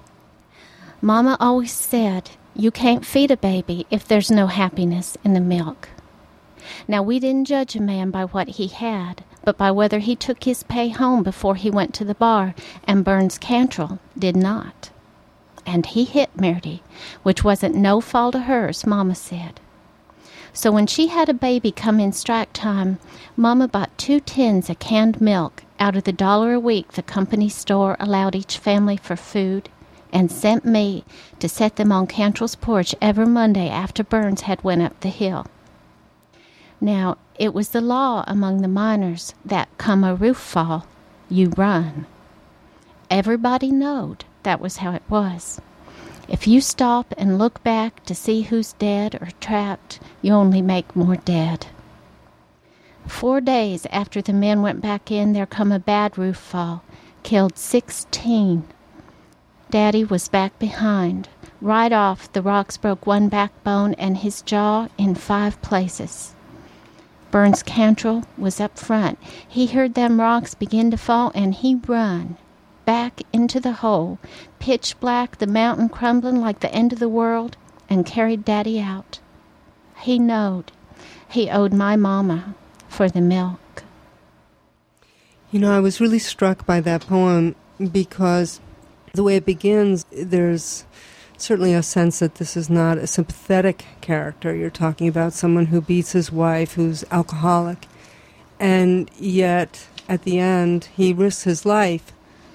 Mama always said, you can't feed a baby if there's no happiness in the milk. Now, we didn't judge a man by what he had, but by whether he took his pay home before he went to the bar, and Burns Cantrell did not. And he hit Myrty, which wasn't no fault of hers, Mama said. So when she had a baby come in strike time, Mama bought 2 tins of canned milk out of the $1 a week the company store allowed each family for food, and sent me to set them on Cantrell's porch every Monday after Burns had went up the hill. Now, it was the law among the miners that come a roof fall, you run. Everybody knowed that was how it was. If you stop and look back to see who's dead or trapped, you only make more dead. 4 days after the men went back in, there come a bad roof fall, killed 16. Daddy was back behind. Right off, the rocks broke one backbone and his jaw in 5 places. Burns Cantrell was up front. He heard them rocks begin to fall, and he run back into the hole, pitch black, the mountain crumbling like the end of the world, and carried Daddy out. He knowed he owed my mama for the milk. You know, I was really struck by that poem because the way it begins, there's certainly a sense that this is not a sympathetic character. You're talking about someone who beats his wife, who's alcoholic, and yet at the end he risks his life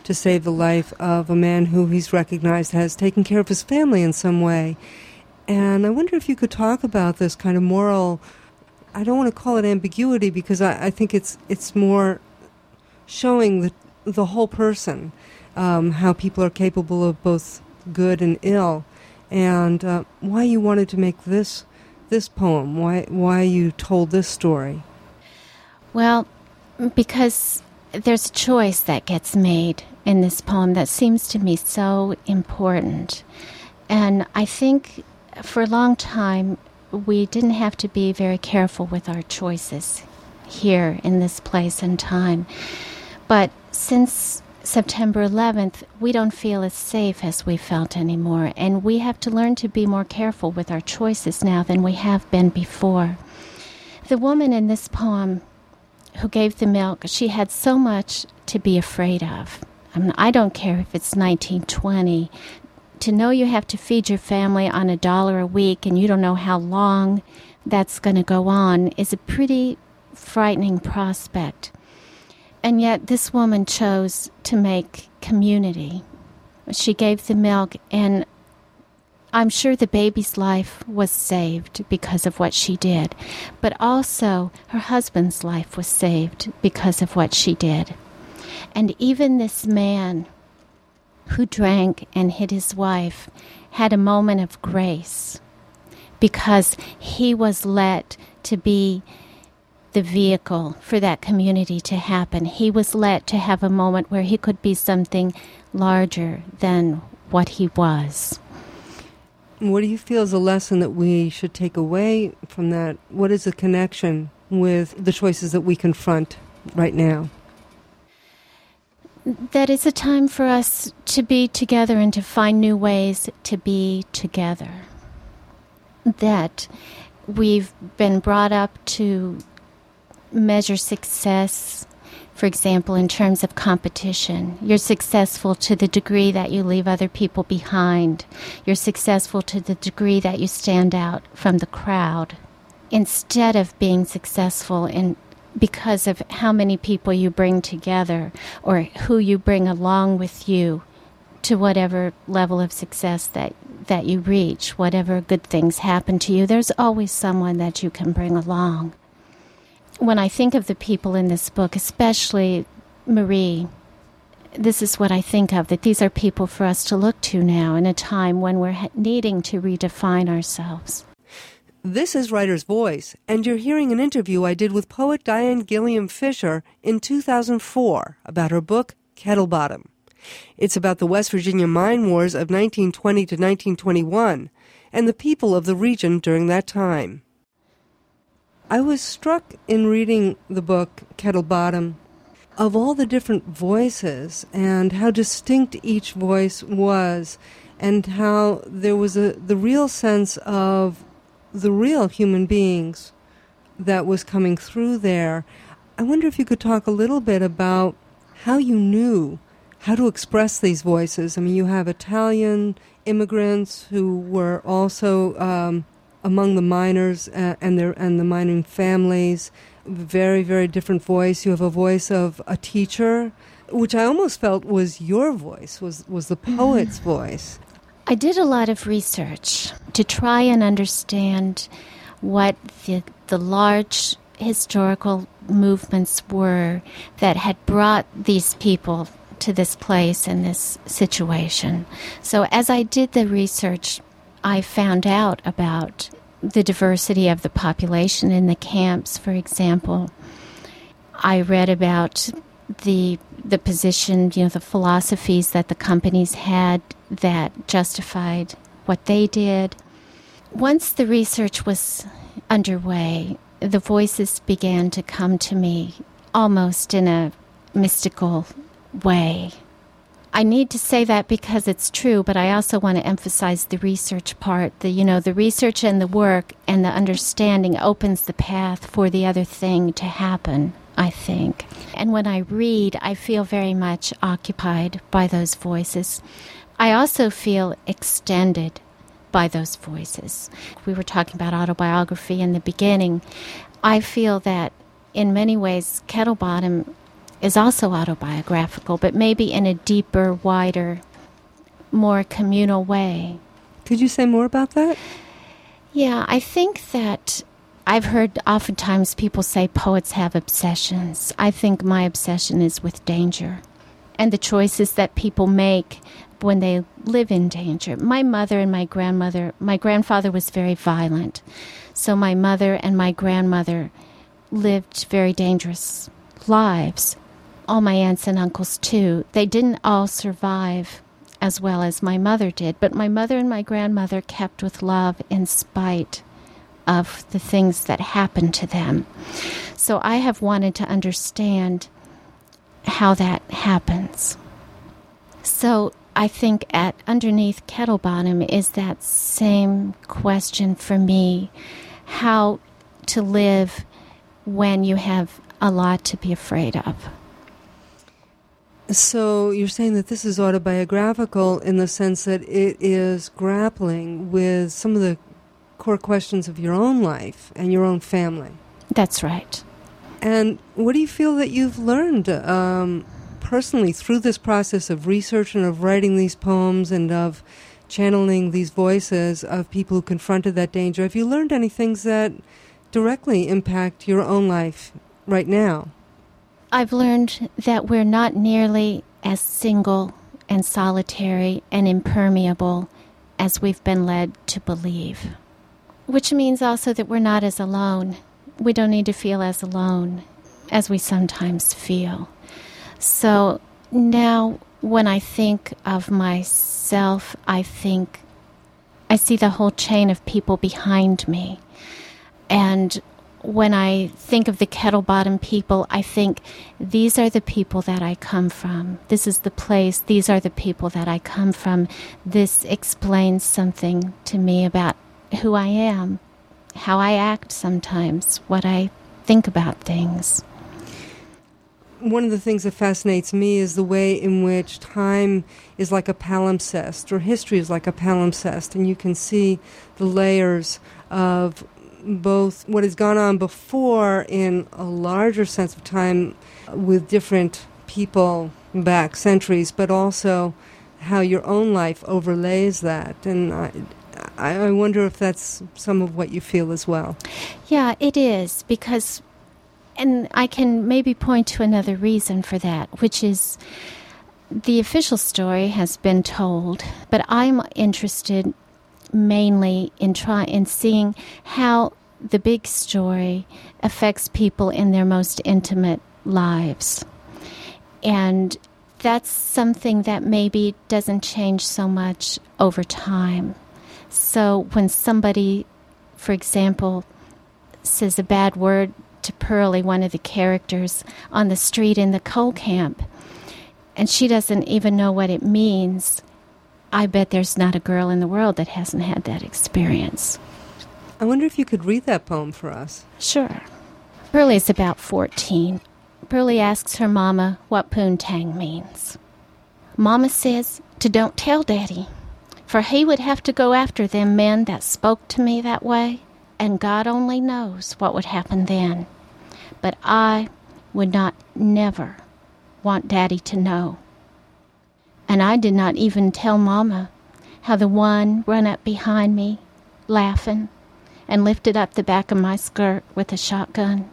to save the life of a man who he's recognized has taken care of his family in some way. And I wonder if you could talk about this kind of moral, I don't want to call it ambiguity, because I think it's more showing the whole person, how people are capable of both good and ill, and why you wanted to make this poem, why you told this story. Well, because there's a choice that gets made in this poem that seems to me so important. And I think for a long time we didn't have to be very careful with our choices here in this place and time. But since September 11th, we don't feel as safe as we felt anymore, and we have to learn to be more careful with our choices now than we have been before. The woman in this poem who gave the milk, she had so much to be afraid of. I don't care if it's 1920. To know you have to feed your family on $1 a week and you don't know how long that's going to go on is a pretty frightening prospect. And yet this woman chose to make community. She gave the milk, and I'm sure the baby's life was saved because of what she did. But also her husband's life was saved because of what she did. And even this man who drank and hit his wife had a moment of grace because he was let to be the vehicle for that community to happen. He was let to have a moment where he could be something larger than what he was. What do you feel is a lesson that we should take away from that? What is the connection with the choices that we confront right now? That it's a time for us to be together and to find new ways to be together. That we've been brought up to measure success, for example, in terms of competition. You're successful to the degree that you leave other people behind. You're successful to the degree that you stand out from the crowd, instead of being successful because of how many people you bring together or who you bring along with you to whatever level of success that you reach, whatever good things happen to you. There's always someone that you can bring along. When I think of the people in this book, especially Marie, this is what I think of, that these are people for us to look to now in a time when we're needing to redefine ourselves. This is Writer's Voice, and you're hearing an interview I did with poet Diane Gilliam Fisher in 2004 about her book, Kettle Bottom. It's about the West Virginia mine wars of 1920 to 1921 and the people of the region during that time. I was struck in reading the book, Kettle Bottom, of all the different voices and how distinct each voice was, and how there was the real sense of the real human beings that was coming through there. I wonder if you could talk a little bit about how you knew how to express these voices. I mean, you have Italian immigrants who were also among the miners and the mining families. Very, very different voice. You have a voice of a teacher, which I almost felt was your voice, was the poet's voice. I did a lot of research to try and understand what the large historical movements were that had brought these people to this place and this situation. So as I did the research, I found out about the diversity of the population in the camps, for example. I read about the position, the philosophies that the companies had that justified what they did. Once the research was underway, the voices began to come to me almost in a mystical way. I need to say that because it's true, but I also want to emphasize the research part. The research and the work and the understanding opens the path for the other thing to happen, I think. And when I read, I feel very much occupied by those voices. I also feel extended by those voices. We were talking about autobiography in the beginning. I feel that in many ways, Kettle Bottom is also autobiographical, but maybe in a deeper, wider, more communal way. Could you say more about that? Yeah, I think that I've heard oftentimes people say poets have obsessions. I think my obsession is with danger and the choices that people make when they live in danger. My mother and my grandfather was very violent. So my mother and my grandmother lived very dangerous lives. All my aunts and uncles, too. They didn't all survive as well as my mother did, but my mother and my grandmother kept with love in spite of the things that happened to them. So I have wanted to understand how that happens. So I think underneath Kettle Bottom is that same question for me, how to live when you have a lot to be afraid of. So you're saying that this is autobiographical in the sense that it is grappling with some of the core questions of your own life and your own family. That's right. And what do you feel that you've learned personally through this process of research and of writing these poems and of channeling these voices of people who confronted that danger? Have you learned any things that directly impact your own life right now? I've learned that we're not nearly as single and solitary and impermeable as we've been led to believe, which means also that we're not as alone. We don't need to feel as alone as we sometimes feel. So now when I think of myself, I see the whole chain of people behind me. And when I think of the Kettle Bottom people, I think these are the people that I come from. This is the place. These are the people that I come from. This explains something to me about who I am, how I act sometimes, what I think about things. One of the things that fascinates me is the way in which time is like a palimpsest, or history is like a palimpsest, and you can see the layers of both what has gone on before in a larger sense of time with different people back centuries, but also how your own life overlays that. And I wonder if that's some of what you feel as well. Yeah, it is, because, and I can maybe point to another reason for that, which is the official story has been told, but I'm interested mainly in seeing how the big story affects people in their most intimate lives. And that's something that maybe doesn't change so much over time. So when somebody, for example, says a bad word to Pearlie, one of the characters, on the street in the coal camp, and she doesn't even know what it means, I bet there's not a girl in the world that hasn't had that experience. I wonder if you could read that poem for us. Sure. Pearlie's about 14. Pearlie asks her mama what poontang means. Mama says to don't tell Daddy, for he would have to go after them men that spoke to me that way, and God only knows what would happen then. But I would not never want Daddy to know. And I did not even tell Mama how the one run up behind me, laughing, and lifted up the back of my skirt with a shotgun.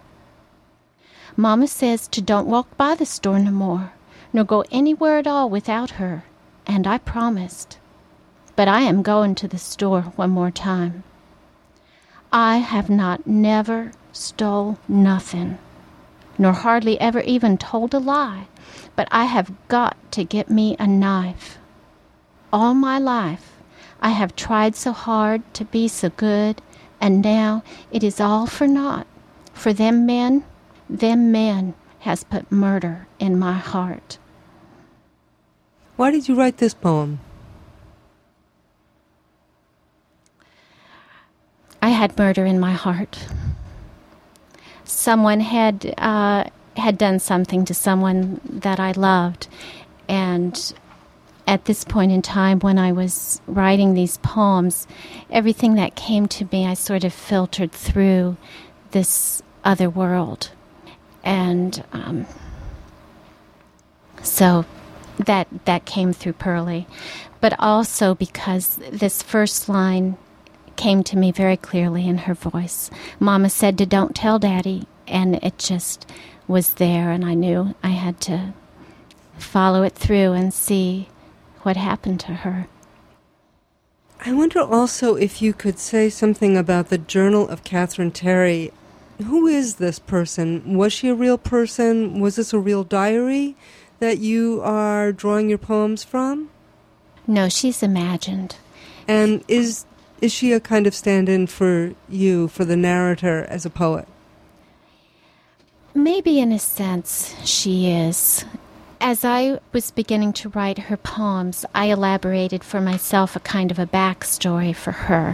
Mama says to don't walk by the store no more, nor go anywhere at all without her, and I promised. But I am going to the store one more time. I have not never stole nothing, nor hardly ever even told a lie, but I have got to get me a knife. All my life I have tried so hard to be so good, and now it is all for naught, for them men has put murder in my heart. Why did you write this poem? I had murder in my heart. Someone had done something to someone that I loved, and at this point in time when I was writing these poems, everything that came to me, I sort of filtered through this other world. And So that came through Pearlie. But also because this first line came to me very clearly in her voice. Mama said to don't tell Daddy, and it just was there, and I knew I had to follow it through and see what happened to her. I wonder also if you could say something about the Journal of Catherine Terry. Who is this person? Was she a real person? Was this a real diary that you are drawing your poems from? No, she's imagined. And is she a kind of stand-in for you, for the narrator, as a poet? Maybe in a sense she is. As I was beginning to write her poems, I elaborated for myself a kind of a backstory for her.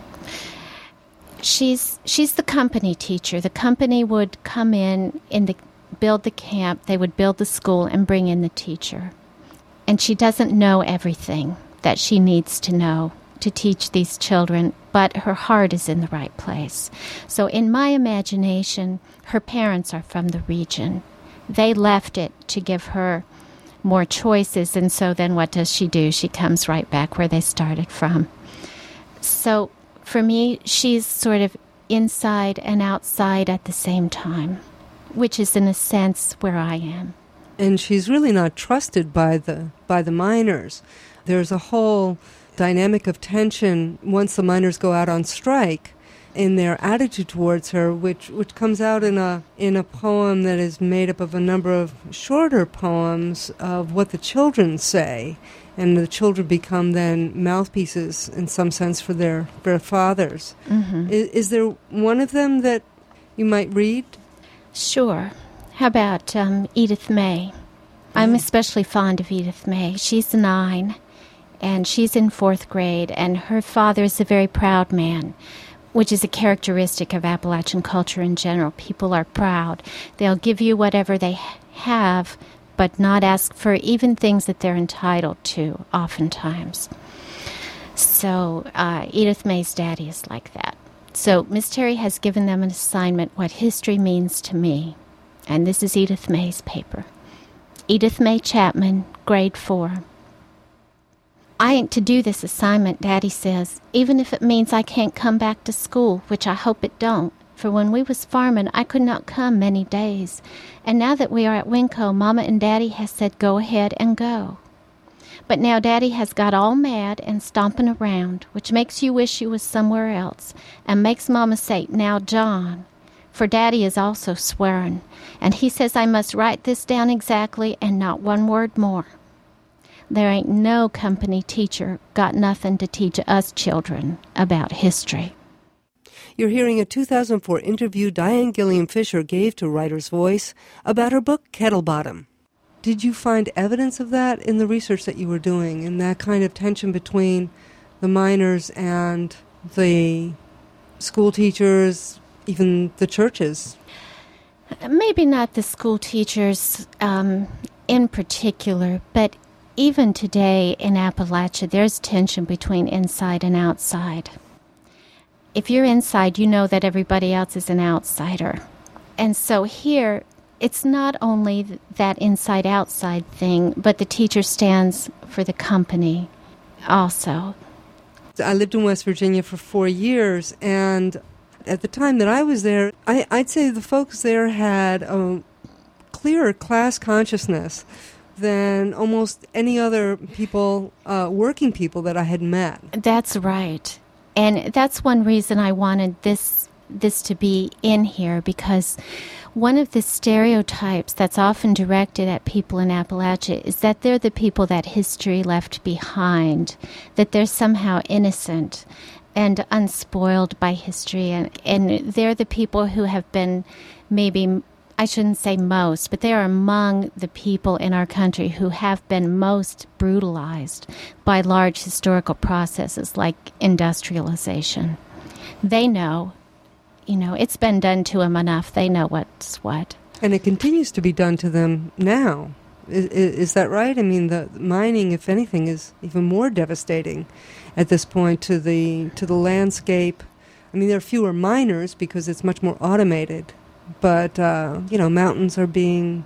She's the company teacher. The company would come in build the camp, they would build the school and bring in the teacher. And she doesn't know everything that she needs to know to teach these children, but her heart is in the right place. So in my imagination, her parents are from the region. They left it to give her more choices, and so then what does she do? She comes right back where they started from. So for me, she's sort of inside and outside at the same time, which is in a sense where I am. And she's really not trusted by the miners. There's a whole dynamic of tension once the miners go out on strike in their attitude towards her, which comes out in a poem that is made up of a number of shorter poems of what the children say, and the children become then mouthpieces in some sense for their fathers. Mm-hmm. Is there one of them that you might read? Sure. How about Edith May? I'm especially fond of Edith May. She's 9, and she's in 4th grade, and her father is a very proud man, which is a characteristic of Appalachian culture in general. People are proud. They'll give you whatever they have, but not ask for even things that they're entitled to, oftentimes. So Edith May's daddy is like that. So Miss Terry has given them an assignment, What History Means to Me. And this is Edith May's paper. Edith May Chapman, grade 4. I ain't to do this assignment, Daddy says, even if it means I can't come back to school, which I hope it don't, for when we was farming I could not come many days, and now that we are at Winco, Mama and Daddy has said go ahead and go. But now Daddy has got all mad and stomping around, which makes you wish you was somewhere else, and makes Mama say, now John, for Daddy is also swearing, and he says I must write this down exactly and not one word more. There ain't no company teacher got nothing to teach us children about history. You're hearing a 2004 interview Diane Gilliam Fisher gave to Writer's Voice about her book, Kettle Bottom. Did you find evidence of that in the research that you were doing, in that kind of tension between the miners and the school teachers, even the churches? Maybe not the school teachers in particular, but even today in Appalachia, there's tension between inside and outside. If you're inside, you know that everybody else is an outsider. And so here, it's not only that inside-outside thing, but the teacher stands for the company also. I lived in West Virginia for 4 years, and at the time that I was there, I'd say the folks there had a clearer class consciousness than almost any other people, working people that I had met. That's right. And that's one reason I wanted this to be in here, because one of the stereotypes that's often directed at people in Appalachia is that they're the people that history left behind, that they're somehow innocent and unspoiled by history, and they're the people who have been maybe, I shouldn't say most, but they are among the people in our country who have been most brutalized by large historical processes like industrialization. They know, it's been done to them enough. They know what's what. And it continues to be done to them now. Is that right? I mean, the mining, if anything, is even more devastating at this point to the landscape. I mean, there are fewer miners because it's much more automated. But, mountains are being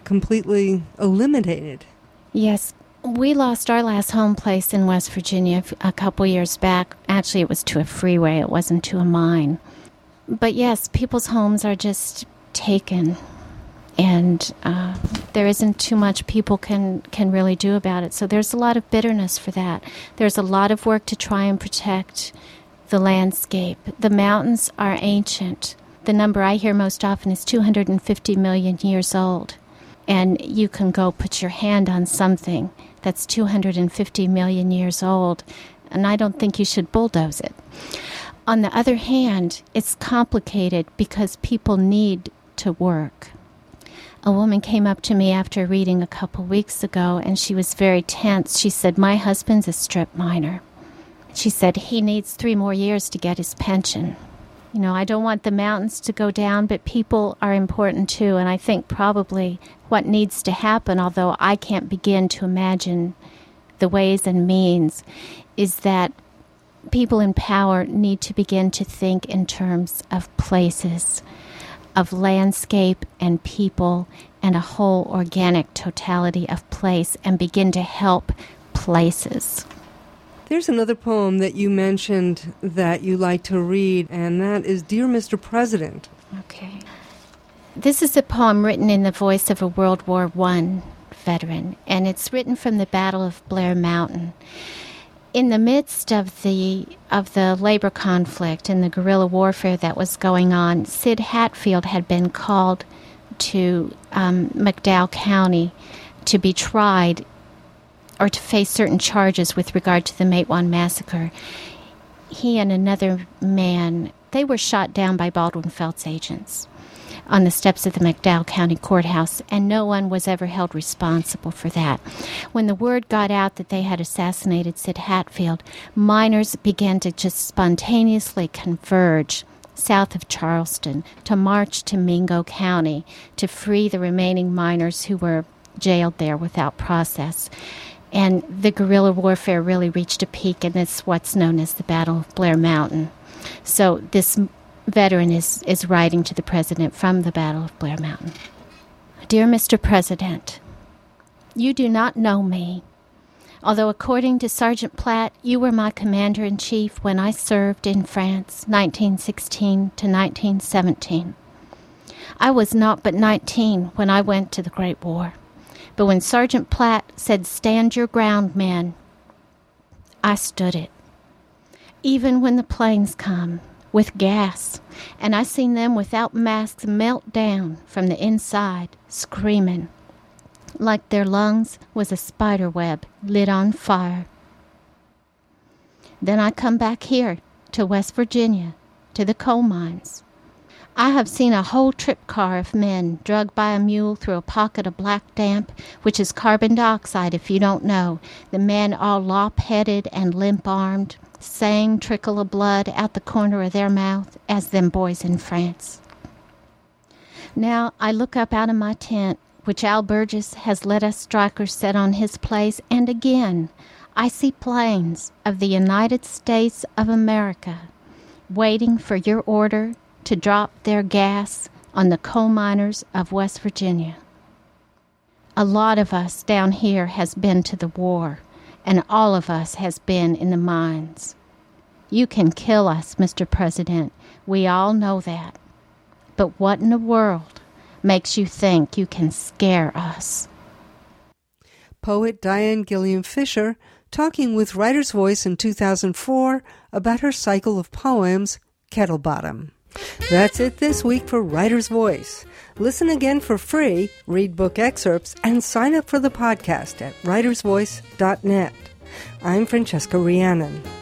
completely eliminated. Yes. We lost our last home place in West Virginia a couple years back. Actually, it was to a freeway. It wasn't to a mine. But yes, people's homes are just taken. And there isn't too much people can really do about it. So there's a lot of bitterness for that. There's a lot of work to try and protect the landscape. The mountains are ancient. The number I hear most often is 250 million years old. And you can go put your hand on something that's 250 million years old, and I don't think you should bulldoze it. On the other hand, it's complicated because people need to work. A woman came up to me after reading a couple weeks ago, and she was very tense. She said, "My husband's a strip miner." She said, "He needs 3 more years to get his pension." You know, I don't want the mountains to go down, but people are important too. And I think probably what needs to happen, although I can't begin to imagine the ways and means, is that people in power need to begin to think in terms of places, of landscape and people, and a whole organic totality of place, and begin to help places. There's another poem that you mentioned that you like to read, and that is Dear Mr. President. Okay. This is a poem written in the voice of a World War I veteran, and it's written from the Battle of Blair Mountain. In the midst of the labor conflict and the guerrilla warfare that was going on, Sid Hatfield had been called to McDowell County to be tried or to face certain charges with regard to the Matewan massacre. He and another man, they were shot down by Baldwin Felts agents on the steps of the McDowell County Courthouse, and no one was ever held responsible for that. When the word got out that they had assassinated Sid Hatfield, miners began to just spontaneously converge south of Charleston to march to Mingo County to free the remaining miners who were jailed there without process. And the guerrilla warfare really reached a peak, and it's what's known as the Battle of Blair Mountain. So this veteran is writing to the president from the Battle of Blair Mountain. Dear Mr. President, you do not know me, although according to Sergeant Platt, you were my commander-in-chief when I served in France, 1916 to 1917. I was not but 19 when I went to the Great War. But when Sergeant Platt said, "Stand your ground, men," I stood it. Even when the planes come with gas, and I seen them without masks melt down from the inside, screaming, like their lungs was a spider web lit on fire. Then I come back here to West Virginia, to the coal mines. I have seen a whole trip car of men dragged by a mule through a pocket of black damp, which is carbon dioxide if you don't know. The men all lop-headed and limp-armed, same trickle of blood out the corner of their mouth as them boys in France. Now I look up out of my tent, which Al Burgess has let us strikers set on his place, and again I see planes of the United States of America waiting for your order to drop their gas on the coal miners of West Virginia. A lot of us down here has been to the war, and all of us has been in the mines. You can kill us, Mr. President. We all know that. But what in the world makes you think you can scare us? Poet Diane Gilliam Fisher talking with Writer's Voice in 2004 about her cycle of poems, Kettle Bottom. That's it this week for Writer's Voice. Listen again for free, read book excerpts, and sign up for the podcast at writersvoice.net. I'm Francesca Rhiannon.